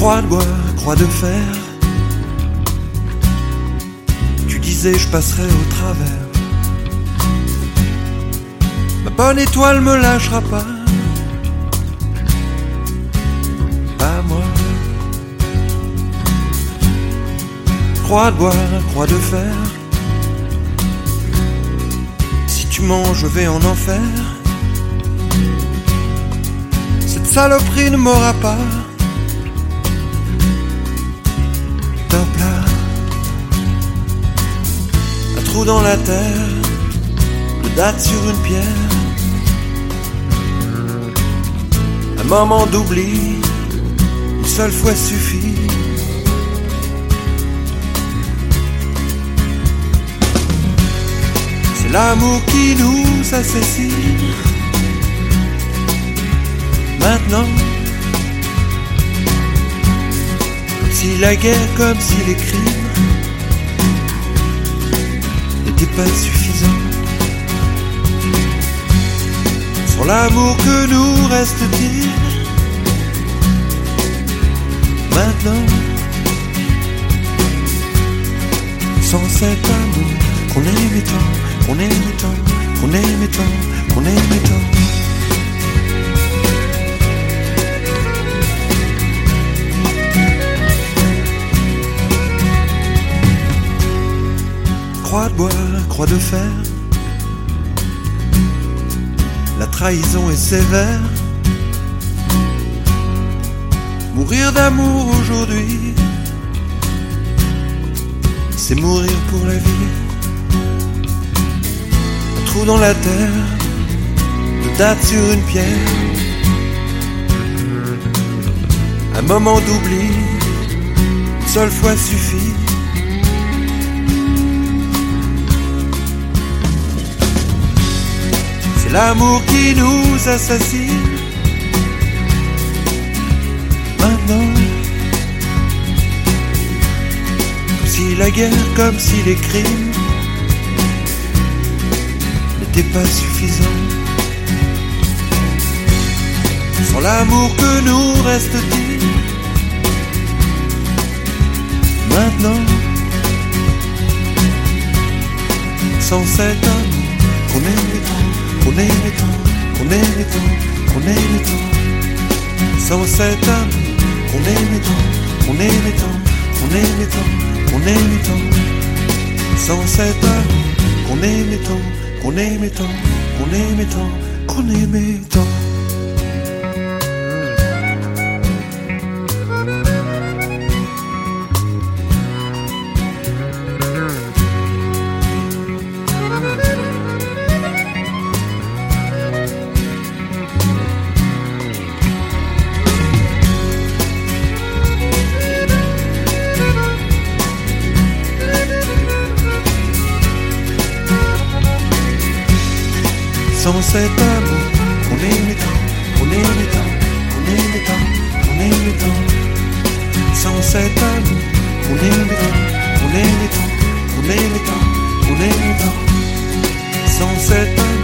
Croix de bois, croix de fer. Tu disais je passerai au travers. Ma bonne étoile me lâchera pas. Pas moi. Croix de bois, croix de fer. Si tu mens, je vais en enfer. Cette saloperie ne m'aura pas. Top là, un trou dans la terre, de date sur une pierre. Un moment d'oubli, une seule fois suffit. C'est l'amour qui nous assassine. Maintenant, comme si la guerre, comme si les crimes n'étaient pas suffisants. Sans l'amour, que nous reste-t-il maintenant? Sans cet amour qu'on aimait tant, qu'on aimait tant, qu'on aimait tant, qu'on aimait tant. Croix de bois, croix de fer. La trahison est sévère. Mourir d'amour aujourd'hui, c'est mourir pour la vie. Un trou dans la terre, de date sur une pierre. Un moment d'oubli, une seule fois suffit. L'amour qui nous assassine. Maintenant, comme si la guerre, comme si les crimes n'étaient pas suffisants. Sans l'amour, que nous reste-t-il maintenant? Sans cet amour qu'on aimait tant, qu'on aimait tant, qu'on aimait tant, qu'on aimait tant. Sans cet amour qu'on aimait tant, qu'on aimait tant, qu'on aimait tant, qu'on aimait tant. Sans cet amour qu'on aimait tant, qu'on aimait tant, qu'on aimait tant, qu'on aimait tant. Sans cet amour qu'on aimait tant, qu'on aimait tant, qu'on aimait tant, qu'on aimait tant. Sans cet amour qu'on aimait tant, qu'on aimait tant, qu'on aimait tant, qu'on aimait tant. Sans cet amour